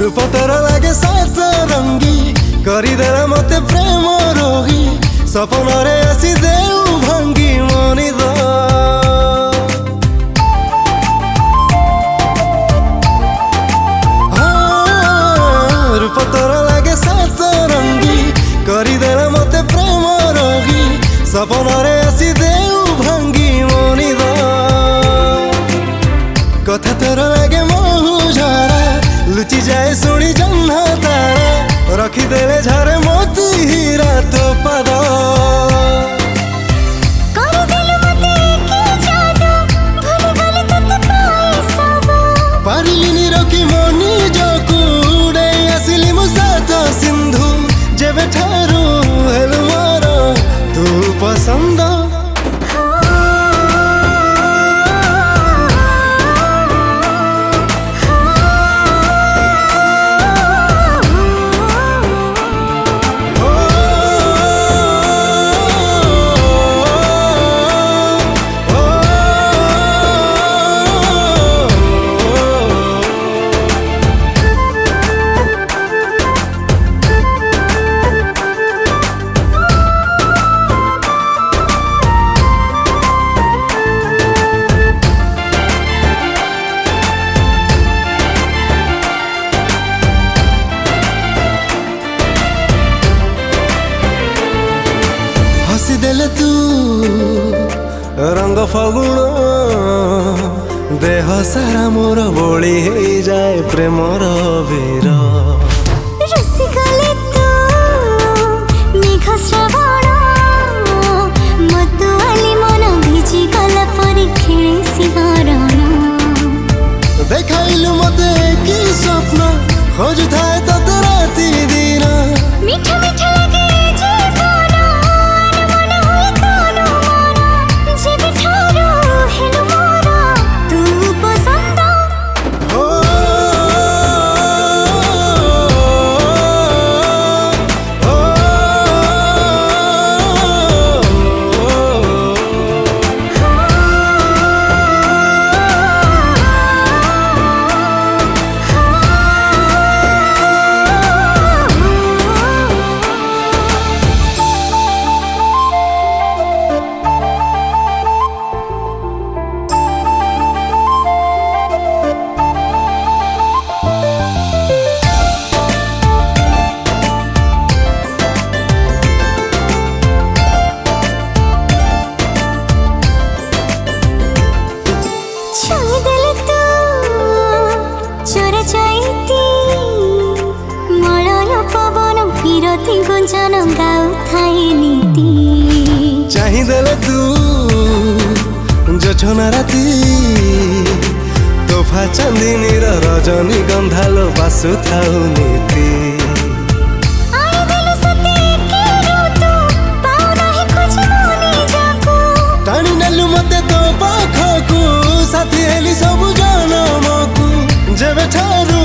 रूप तोर लागे सात रंगी करदेला मते प्रेम रोगी सपन रे आसी देउ भांगी मनी दो रूप तोर लागे सात रंगी करदेला मते प्रेम रोगी सपन रे आसी देउ भांगी मनी दो कथा तोर लागे महु झरा लुचि जाए सुनी जन्हा तारा रखिदेले झरे मोती हीरा तो पाद पारिलिनी रखी मनी जकू आसिली मु सात सिंधु जेबे ठारू हेलु मोर तू पसंद देले तू रंग फगुण देह सारा मोर बोली हो जाए प्रेमर वीर देखाइलु मते कि स्वप्न खोज थाए तत राति दिन मीठा मीठा लगे चाहिदेले तू जोछना राती तोफा चांदनी रजनी गंधालो बासु थाउ नीति टाणी नेलु मते तो पाखकू साथी हेली सब जनमकू जेबे ठारू